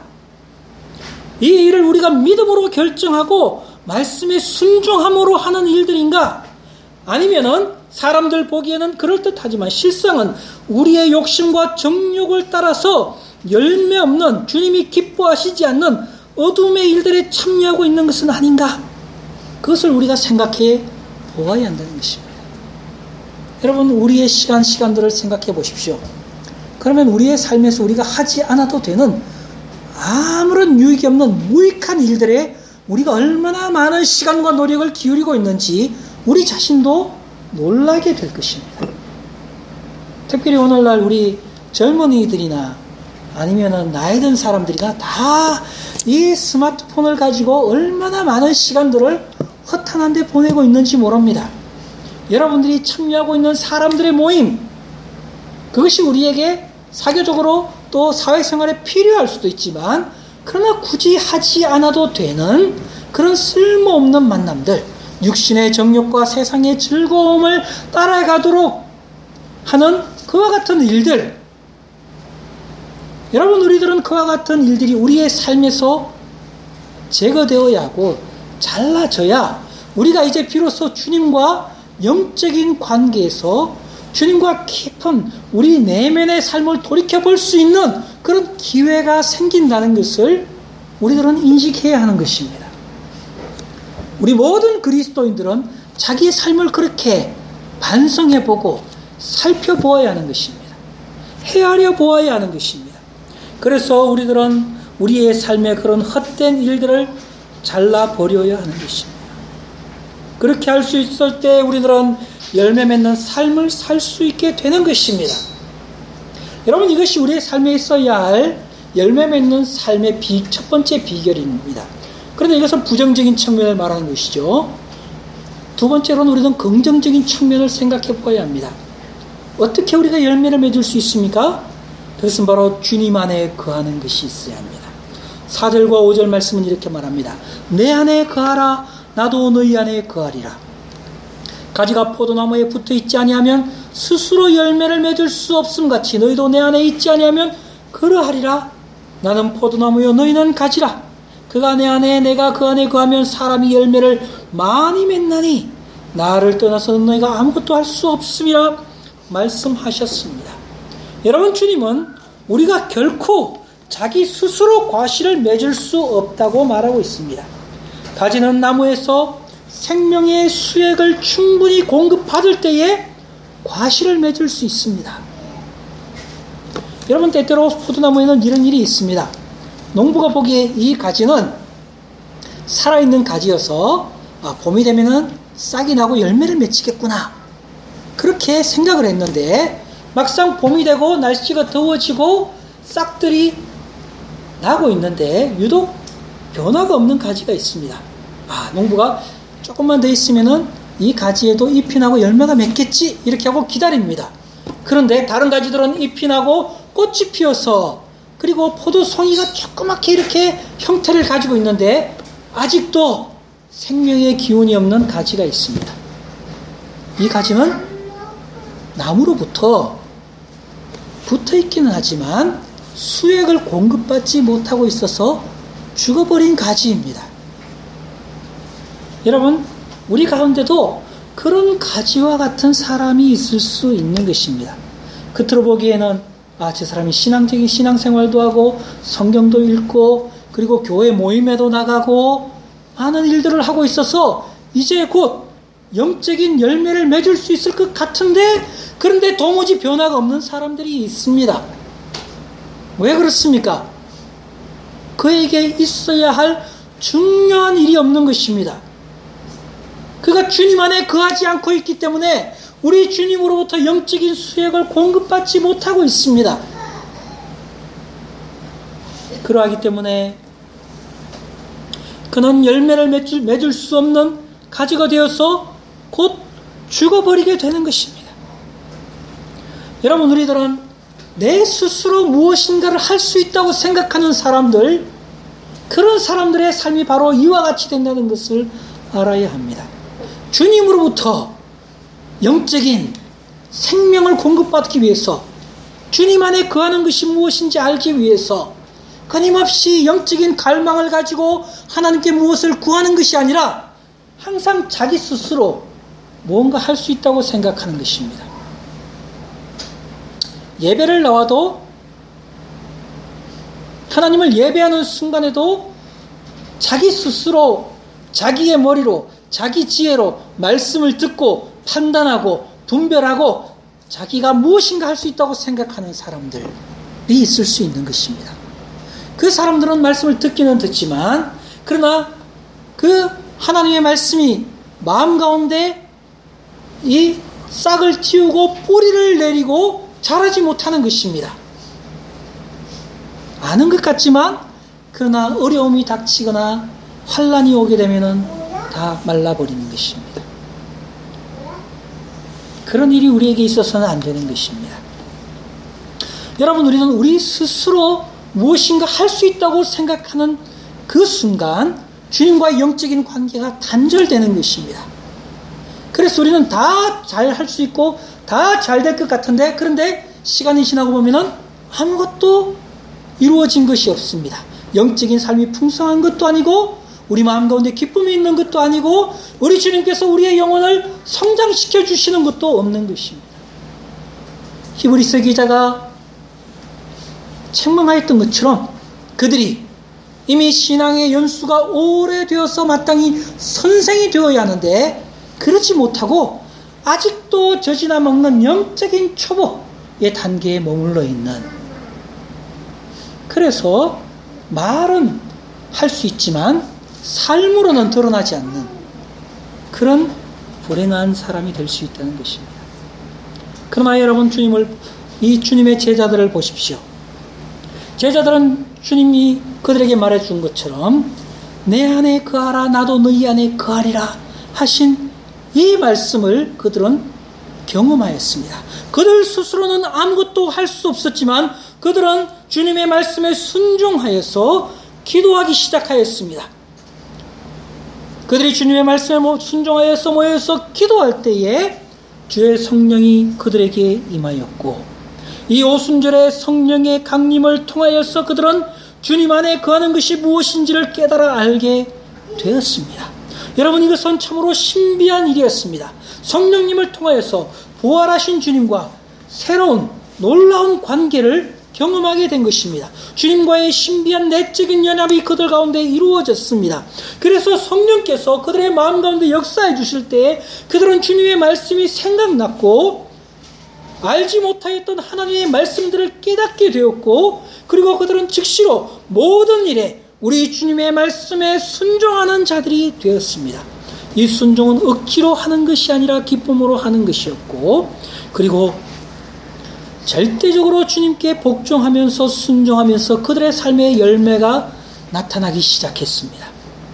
이 일을 우리가 믿음으로 결정하고 말씀에 순종함으로 하는 일들인가? 아니면은 사람들 보기에는 그럴듯하지만 실상은 우리의 욕심과 정욕을 따라서 열매 없는, 주님이 기뻐하시지 않는 어둠의 일들에 참여하고 있는 것은 아닌가? 그것을 우리가 생각해 보아야 한다는 것입니다. 여러분, 우리의 시간, 시간들을 생각해 보십시오. 그러면 우리의 삶에서 우리가 하지 않아도 되는 아무런 유익이 없는 무익한 일들에 우리가 얼마나 많은 시간과 노력을 기울이고 있는지 우리 자신도 놀라게 될 것입니다. 특별히 오늘날 우리 젊은이들이나 아니면 나이 든 사람들이나 다 이 스마트폰을 가지고 얼마나 많은 시간들을 허탄한 데 보내고 있는지 모릅니다. 여러분들이 참여하고 있는 사람들의 모임, 그것이 우리에게 사교적으로 또 사회생활에 필요할 수도 있지만, 그러나 굳이 하지 않아도 되는 그런 쓸모없는 만남들, 육신의 정욕과 세상의 즐거움을 따라가도록 하는 그와 같은 일들, 여러분, 우리들은 그와 같은 일들이 우리의 삶에서 제거되어야 하고 잘라져야 우리가 이제 비로소 주님과 영적인 관계에서 주님과 깊은 우리 내면의 삶을 돌이켜볼 수 있는 그런 기회가 생긴다는 것을 우리들은 인식해야 하는 것입니다. 우리 모든 그리스도인들은 자기의 삶을 그렇게 반성해보고 살펴보아야 하는 것입니다. 헤아려 보아야 하는 것입니다. 그래서 우리들은 우리의 삶의 그런 헛된 일들을 잘라버려야 하는 것입니다. 그렇게 할 수 있을 때 우리들은 열매 맺는 삶을 살 수 있게 되는 것입니다. 여러분, 이것이 우리의 삶에 있어야 할 열매 맺는 삶의 비, 첫 번째 비결입니다. 그런데 이것은 부정적인 측면을 말하는 것이죠. 두 번째로는 우리는 긍정적인 측면을 생각해 보아야 합니다. 어떻게 우리가 열매를 맺을 수 있습니까? 그것은 바로 주님 안에 거하는 것이 있어야 합니다. 사 절과 오 절 말씀은 이렇게 말합니다. 내 안에 거하라, 나도 너희 안에 거하리라. 가지가 포도나무에 붙어 있지 아니하면 스스로 열매를 맺을 수 없음같이 너희도 내 안에 있지 아니하면 그러하리라. 나는 포도나무요 너희는 가지라. 그가 내 안에 내가 그 안에 거하면 사람이 열매를 많이 맺나니 나를 떠나서는 너희가 아무것도 할 수 없음이라 말씀하셨습니다. 여러분, 주님은 우리가 결코 자기 스스로 과실을 맺을 수 없다고 말하고 있습니다. 가지는 나무에서 생명의 수액을 충분히 공급받을 때에 과실을 맺을 수 있습니다. 여러분, 때때로 포도나무에는 이런 일이 있습니다. 농부가 보기에 이 가지는 살아있는 가지여서 아, 봄이 되면은 싹이 나고 열매를 맺히겠구나, 그렇게 생각을 했는데 막상 봄이 되고 날씨가 더워지고 싹들이 나고 있는데 유독 변화가 없는 가지가 있습니다. 아, 농부가 조금만 더 있으면은 이 가지에도 잎이 나고 열매가 맺겠지, 이렇게 하고 기다립니다. 그런데 다른 가지들은 잎이 나고 꽃이 피어서, 그리고 포도송이가 조그맣게 이렇게 형태를 가지고 있는데 아직도 생명의 기운이 없는 가지가 있습니다. 이 가지는 나무로부터 붙어 있기는 하지만 수액을 공급받지 못하고 있어서 죽어버린 가지입니다. 여러분, 우리 가운데도 그런 가지와 같은 사람이 있을 수 있는 것입니다. 겉으로 보기에는 아, 저 사람이 신앙적인 신앙생활도 하고 성경도 읽고 그리고 교회 모임에도 나가고 많은 일들을 하고 있어서 이제 곧 영적인 열매를 맺을 수 있을 것 같은데, 그런데 도무지 변화가 없는 사람들이 있습니다. 왜 그렇습니까? 그에게 있어야 할 중요한 일이 없는 것입니다. 그가 주님 안에 거하지 않고 있기 때문에 우리 주님으로부터 영적인 수액을 공급받지 못하고 있습니다. 그러하기 때문에 그는 열매를 맺을, 맺을 수 없는 가지가 되어서 곧 죽어버리게 되는 것입니다. 여러분, 우리들은 내 스스로 무엇인가를 할 수 있다고 생각하는 사람들, 그런 사람들의 삶이 바로 이와 같이 된다는 것을 알아야 합니다. 주님으로부터 영적인 생명을 공급받기 위해서, 주님 안에 거하는 것이 무엇인지 알기 위해서 끊임없이 영적인 갈망을 가지고 하나님께 무엇을 구하는 것이 아니라 항상 자기 스스로 무언가 할 수 있다고 생각하는 것입니다. 예배를 나와도, 하나님을 예배하는 순간에도 자기 스스로 자기의 머리로 자기 지혜로 말씀을 듣고 판단하고 분별하고 자기가 무엇인가 할 수 있다고 생각하는 사람들이 있을 수 있는 것입니다. 그 사람들은 말씀을 듣기는 듣지만 그러나 그 하나님의 말씀이 마음 가운데 이 싹을 틔우고 뿌리를 내리고 자라지 못하는 것입니다. 아는 것 같지만 그러나 어려움이 닥치거나 환난이 오게 되면은 다 말라버리는 것입니다. 그런 일이 우리에게 있어서는 안 되는 것입니다. 여러분, 우리는 우리 스스로 무엇인가 할 수 있다고 생각하는 그 순간 주님과의 영적인 관계가 단절되는 것입니다. 그래서 우리는 다 잘 할 수 있고 다 잘 될 것 같은데, 그런데 시간이 지나고 보면은 아무것도 이루어진 것이 없습니다. 영적인 삶이 풍성한 것도 아니고 우리 마음 가운데 기쁨이 있는 것도 아니고 우리 주님께서 우리의 영혼을 성장시켜 주시는 것도 없는 것입니다. 히브리서 기자가 책망하였던 것처럼 그들이 이미 신앙의 연수가 오래되어서 마땅히 선생이 되어야 하는데 그렇지 못하고 아직도 젖이나 먹는 영적인 초보의 단계에 머물러 있는, 그래서 말은 할 수 있지만 삶으로는 드러나지 않는 그런 불행한 사람이 될 수 있다는 것입니다. 그러나 여러분, 주님을, 이 주님의 제자들을 보십시오. 제자들은 주님이 그들에게 말해준 것처럼 내 안에 거하라 나도 너희 안에 거하리라 하신 이 말씀을 그들은 경험하였습니다. 그들 스스로는 아무것도 할 수 없었지만 그들은 주님의 말씀에 순종하여서 기도하기 시작하였습니다. 그들이 주님의 말씀에 순종하여서 모여서 기도할 때에 주의 성령이 그들에게 임하였고, 이 오순절의 성령의 강림을 통하여서 그들은 주님 안에 거하는 것이 무엇인지를 깨달아 알게 되었습니다. 여러분, 이것은 참으로 신비한 일이었습니다. 성령님을 통하여서 부활하신 주님과 새로운 놀라운 관계를 경험하게 된 것입니다. 주님과의 신비한 내적인 연합이 그들 가운데 이루어졌습니다. 그래서 성령께서 그들의 마음 가운데 역사해 주실 때 그들은 주님의 말씀이 생각났고 알지 못하였던 하나님의 말씀들을 깨닫게 되었고, 그리고 그들은 즉시로 모든 일에 우리 주님의 말씀에 순종하는 자들이 되었습니다. 이 순종은 억지로 하는 것이 아니라 기쁨으로 하는 것이었고, 그리고 절대적으로 주님께 복종하면서 순종하면서 그들의 삶의 열매가 나타나기 시작했습니다.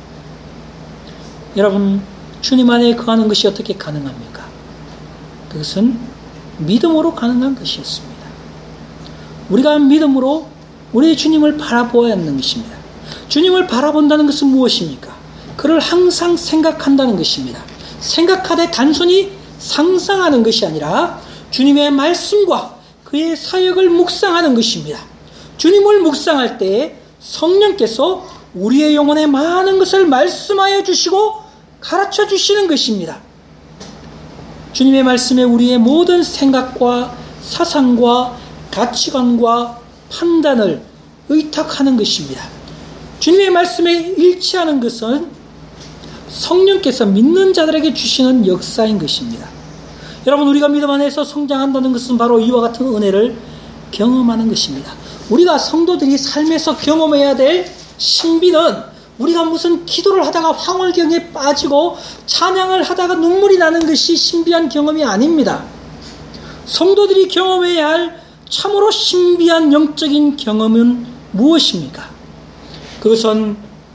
여러분, 주님 안에 거하는 것이 어떻게 가능합니까? 그것은 믿음으로 가능한 것이었습니다. 우리가 믿음으로 우리 주님을 바라보아야 하는 것입니다. 주님을 바라본다는 것은 무엇입니까? 그를 항상 생각한다는 것입니다. 생각하되 단순히 상상하는 것이 아니라 주님의 말씀과 그의 사역을 묵상하는 것입니다. 주님을 묵상할 때 성령께서 우리의 영혼에 많은 것을 말씀하여 주시고 가르쳐 주시는 것입니다. 주님의 말씀에 우리의 모든 생각과 사상과 가치관과 판단을 의탁하는 것입니다. 주님의 말씀에 일치하는 것은 성령께서 믿는 자들에게 주시는 역사인 것입니다. 여러분, 우리가 믿음 안에서 성장한다는 것은 바로 이와 같은 은혜를 경험하는 것입니다. 우리가 성도들이 삶에서 경험해야 될 신비는 우리가 무슨 기도를 하다가 황홀경에 빠지고 찬양을 하다가 눈물이 나는 것이 신비한 경험이 아닙니다. 성도들이 경험해야 할 참으로 신비한 영적인 경험은 무엇입니까? 그것은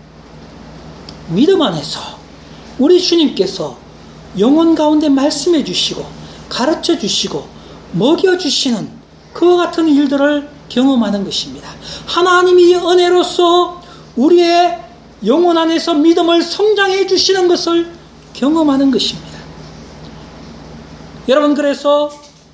믿음 안에서 우리 주님께서 영혼 가운데 말씀해 주시고 가르쳐 주시고 먹여 주시는 그와 같은 일들을 경험하는 것입니다. 하나님이 은혜로서 우리의 영혼 안에서 믿음을 성장해 주시는 것을 경험하는 것입니다. 여러분, 그래서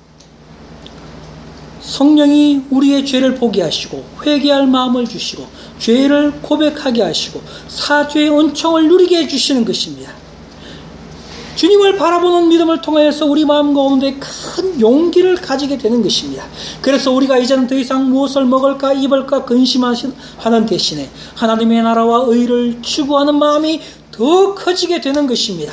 성령이 우리의 죄를 보게 하시고 회개할 마음을 주시고 죄를 고백하게 하시고 사죄의 은총을 누리게 해주시는 것입니다. 주님을 바라보는 믿음을 통하여서 우리 마음 가운데 큰 용기를 가지게 되는 것입니다. 그래서 우리가 이제는 더 이상 무엇을 먹을까 입을까 근심하는 대신에 하나님의 나라와 의를 추구하는 마음이 더 커지게 되는 것입니다.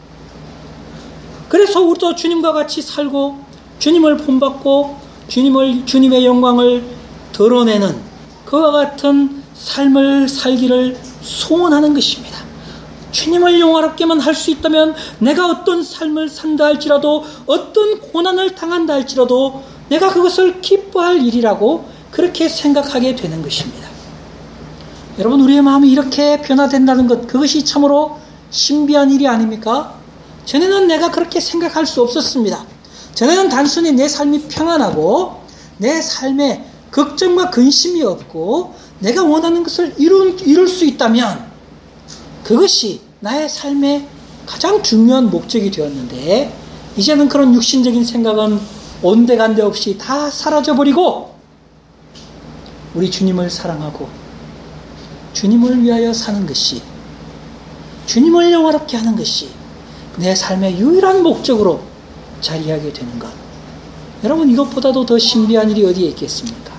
그래서 우리도 주님과 같이 살고 주님을 본받고 주님을, 주님의 영광을 드러내는 그와 같은 삶을 살기를 소원하는 것입니다. 주님을 영화롭게만 할 수 있다면 내가 어떤 삶을 산다 할지라도 어떤 고난을 당한다 할지라도 내가 그것을 기뻐할 일이라고 그렇게 생각하게 되는 것입니다. 여러분, 우리의 마음이 이렇게 변화된다는 것, 그것이 참으로 신비한 일이 아닙니까? 전에는 내가 그렇게 생각할 수 없었습니다. 전에는 단순히 내 삶이 평안하고 내 삶에 걱정과 근심이 없고 내가 원하는 것을 이룰, 이룰 수 있다면 그것이 나의 삶의 가장 중요한 목적이 되었는데, 이제는 그런 육신적인 생각은 온데간데 없이 다 사라져버리고 우리 주님을 사랑하고 주님을 위하여 사는 것이, 주님을 영화롭게 하는 것이 내 삶의 유일한 목적으로 자리하게 되는 것. 여러분, 이것보다도 더 신비한 일이 어디에 있겠습니까?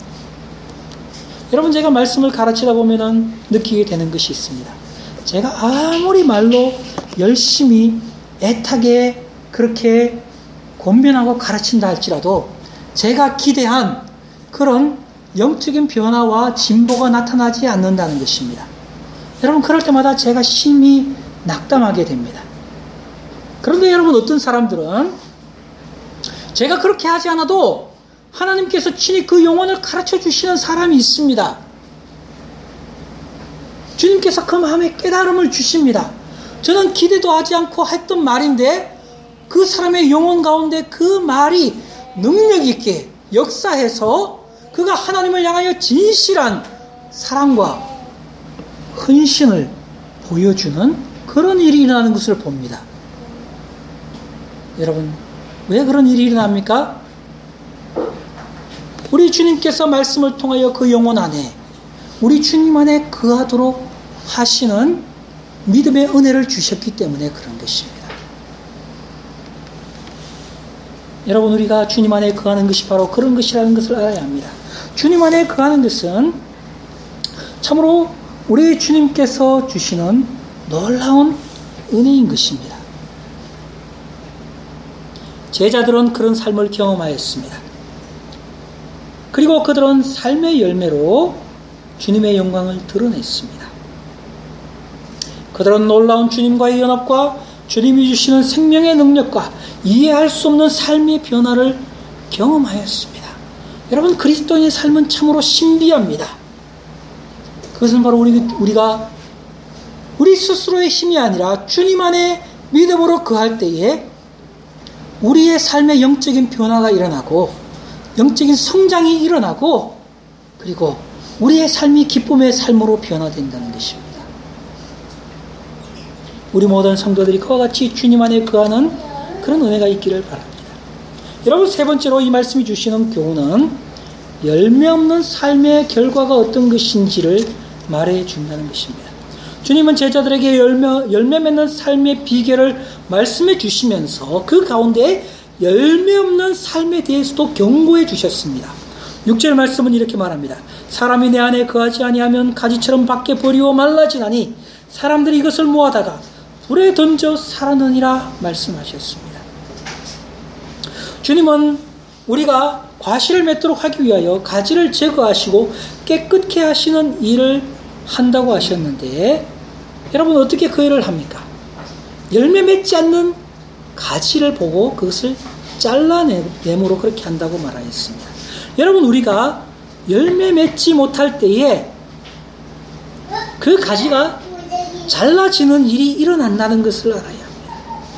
여러분, 제가 말씀을 가르치다 보면은 느끼게 되는 것이 있습니다. 제가 아무리 말로 열심히 애타게 그렇게 권면하고 가르친다 할지라도 제가 기대한 그런 영적인 변화와 진보가 나타나지 않는다는 것입니다. 여러분, 그럴 때마다 제가 심히 낙담하게 됩니다. 그런데 여러분, 어떤 사람들은 제가 그렇게 하지 않아도 하나님께서 친히 그 영혼을 가르쳐 주시는 사람이 있습니다. 주님께서 그 마음에 깨달음을 주십니다. 저는 기대도 하지 않고 했던 말인데 그 사람의 영혼 가운데 그 말이 능력 있게 역사해서 그가 하나님을 향하여 진실한 사랑과 헌신을 보여주는 그런 일이 일어나는 것을 봅니다. 여러분, 왜 그런 일이 일어납니까? 우리 주님께서 말씀을 통하여 그 영혼 안에 우리 주님 안에 거하도록 하시는 믿음의 은혜를 주셨기 때문에 그런 것입니다. 여러분, 우리가 주님 안에 거하는 것이 바로 그런 것이라는 것을 알아야 합니다. 주님 안에 거하는 것은 참으로 우리 주님께서 주시는 놀라운 은혜인 것입니다. 제자들은 그런 삶을 경험하였습니다. 그리고 그들은 삶의 열매로 주님의 영광을 드러냈습니다. 그들은 놀라운 주님과의 연합과 주님이 주시는 생명의 능력과 이해할 수 없는 삶의 변화를 경험하였습니다. 여러분, 그리스도인의 삶은 참으로 신비합니다. 그것은 바로 우리, 우리가 우리 스스로의 힘이 아니라 주님 안에 믿음으로 거할 때에 우리의 삶의 영적인 변화가 일어나고 영적인 성장이 일어나고 그리고 우리의 삶이 기쁨의 삶으로 변화된다는 것입니다. 우리 모든 성도들이 그와 같이 주님 안에 거하는 그런 은혜가 있기를 바랍니다. 여러분, 세 번째로 이 말씀이 주시는 교훈은 열매 없는 삶의 결과가 어떤 것인지를 말해 준다는 것입니다. 주님은 제자들에게 열매, 열매 맺는 삶의 비결을 말씀해 주시면서 그 가운데 열매 없는 삶에 대해서도 경고해 주셨습니다. 육 절 말씀은 이렇게 말합니다. 사람이 내 안에 거하지 아니하면 가지처럼 밖에 버리고 말라지나니 사람들이 이것을 모아다가 불에 던져 살아느니라 말씀하셨습니다. 주님은 우리가 과실을 맺도록 하기 위하여 가지를 제거하시고 깨끗게 하시는 일을 한다고 하셨는데, 여러분 어떻게 그 일을 합니까? 열매 맺지 않는 가지를 보고 그것을 잘라내므로 그렇게 한다고 말하였습니다. 여러분, 우리가 열매 맺지 못할 때에 그 가지가 잘라지는 일이 일어난다는 것을 알아야 합니다.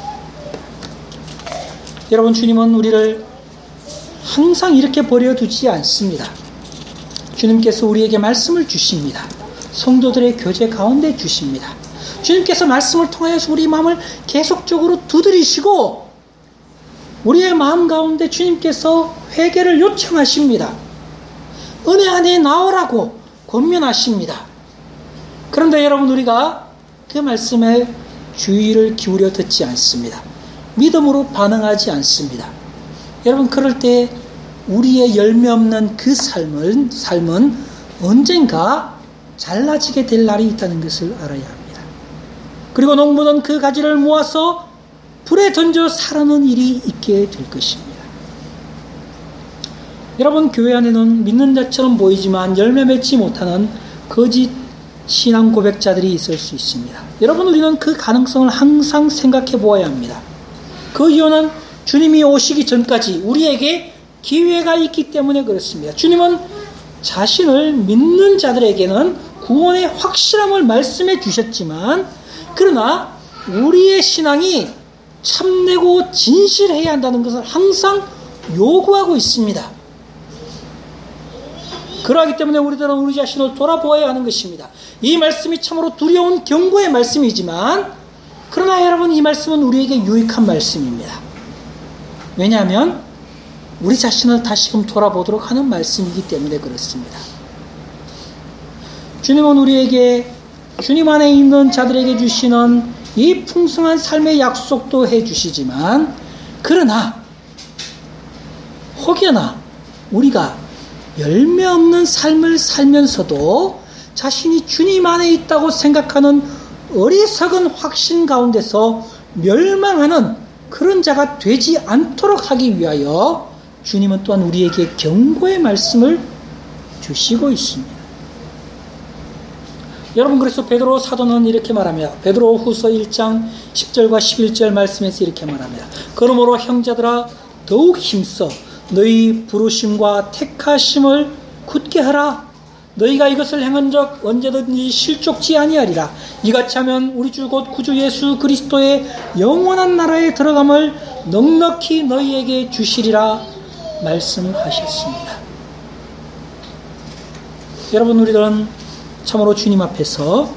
여러분, 주님은 우리를 항상 이렇게 버려두지 않습니다. 주님께서 우리에게 말씀을 주십니다. 성도들의 교제 가운데 주십니다. 주님께서 말씀을 통하여서 우리 마음을 계속적으로 두드리시고 우리의 마음 가운데 주님께서 회개를 요청하십니다. 은혜 안에 나오라고 권면하십니다. 그런데 여러분, 우리가 그 말씀에 주의를 기울여 듣지 않습니다. 믿음으로 반응하지 않습니다. 여러분, 그럴 때 우리의 열매 없는 그 삶은, 삶은 언젠가 잘라지게 될 날이 있다는 것을 알아야 합니다. 그리고 농부는 그 가지를 모아서 불에 던져 사르는 일이 있게 될 것입니다. 여러분, 교회 안에는 믿는 자처럼 보이지만 열매 맺지 못하는 거짓 신앙 고백자들이 있을 수 있습니다. 여러분, 우리는 그 가능성을 항상 생각해 보아야 합니다. 그 이유는 주님이 오시기 전까지 우리에게 기회가 있기 때문에 그렇습니다. 주님은 자신을 믿는 자들에게는 구원의 확실함을 말씀해 주셨지만, 그러나 우리의 신앙이 참되고 진실해야 한다는 것을 항상 요구하고 있습니다. 그러하기 때문에 우리들은 우리 자신을 돌아보아야 하는 것입니다. 이 말씀이 참으로 두려운 경고의 말씀이지만, 그러나 여러분, 이 말씀은 우리에게 유익한 말씀입니다. 왜냐하면 우리 자신을 다시금 돌아보도록 하는 말씀이기 때문에 그렇습니다. 주님은 우리에게, 주님 안에 있는 자들에게 주시는 이 풍성한 삶의 약속도 해주시지만, 그러나 혹여나 우리가 열매 없는 삶을 살면서도 자신이 주님 안에 있다고 생각하는 어리석은 확신 가운데서 멸망하는 그런 자가 되지 않도록 하기 위하여 주님은 또한 우리에게 경고의 말씀을 주시고 있습니다. 여러분, 그래서 베드로 사도는 이렇게 말합니다. 베드로 후서 일 장 십 절과 십일 절 말씀에서 이렇게 말합니다. 그러므로 형제들아, 더욱 힘써 너희 부르심과 택하심을 굳게 하라. 너희가 이것을 행한 적 언제든지 실족지 아니하리라. 이같이 하면 우리 주 곧 구주 예수 그리스도의 영원한 나라에 들어감을 넉넉히 너희에게 주시리라 말씀하셨습니다. 여러분, 우리들은 참으로 주님 앞에서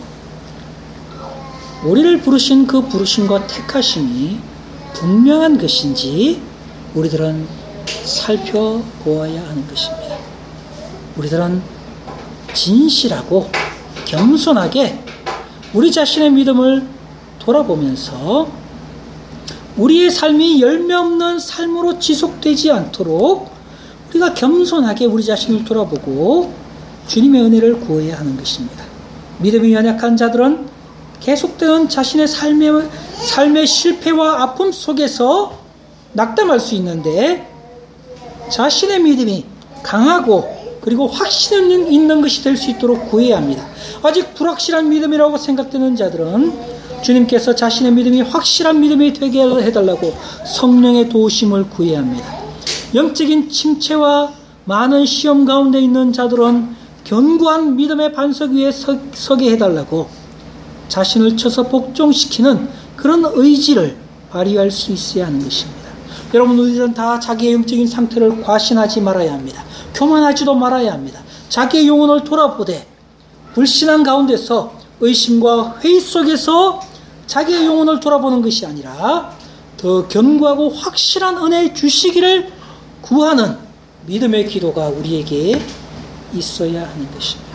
우리를 부르신 그 부르심과 택하심이 분명한 것인지 우리들은 살펴보아야 하는 것입니다. 우리들은 진실하고 겸손하게 우리 자신의 믿음을 돌아보면서 우리의 삶이 열매 없는 삶으로 지속되지 않도록 우리가 겸손하게 우리 자신을 돌아보고 주님의 은혜를 구해야 하는 것입니다. 믿음이 연약한 자들은 계속되는 자신의 삶의, 삶의 실패와 아픔 속에서 낙담할 수 있는데, 자신의 믿음이 강하고 그리고 확신 있는 것이 될 수 있도록 구해야 합니다. 아직 불확실한 믿음이라고 생각되는 자들은 주님께서 자신의 믿음이 확실한 믿음이 되게 해달라고 성령의 도우심을 구해야 합니다. 영적인 침체와 많은 시험 가운데 있는 자들은 견고한 믿음의 반석 위에 서, 서게 해달라고 자신을 쳐서 복종시키는 그런 의지를 발휘할 수 있어야 하는 것입니다. 여러분, 우리들은 다 자기의 영적인 상태를 과신하지 말아야 합니다. 교만하지도 말아야 합니다. 자기의 영혼을 돌아보되 불신한 가운데서 의심과 회의 속에서 자기의 영혼을 돌아보는 것이 아니라 더 견고하고 확실한 은혜 주시기를 구하는 믿음의 기도가 우리에게 있어야 하는 것입니다.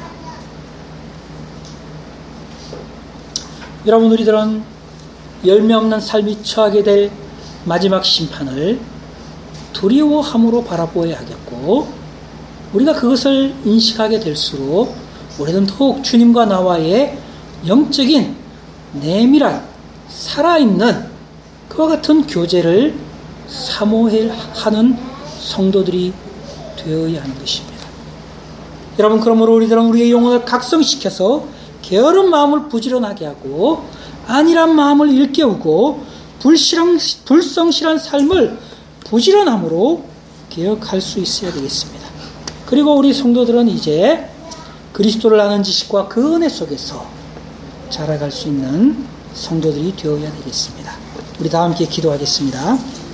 여러분, 우리들은 열매 없는 삶이 처하게 될 마지막 심판을 두려워함으로 바라보아야 하겠고, 우리가 그것을 인식하게 될수록 우리는 더욱 주님과 나와의 영적인 내밀한 살아있는 그와 같은 교제를 사모하는 성도들이 되어야 하는 것입니다. 여러분, 그러므로 우리들은 우리의 영혼을 각성시켜서 게으른 마음을 부지런하게 하고 안일한 마음을 일깨우고 불실한, 불성실한 삶을 부지런함으로 개혁할 수 있어야 되겠습니다. 그리고 우리 성도들은 이제 그리스도를 아는 지식과 그 은혜 속에서 자라갈 수 있는 성도들이 되어야 되겠습니다. 우리 다 함께 기도하겠습니다.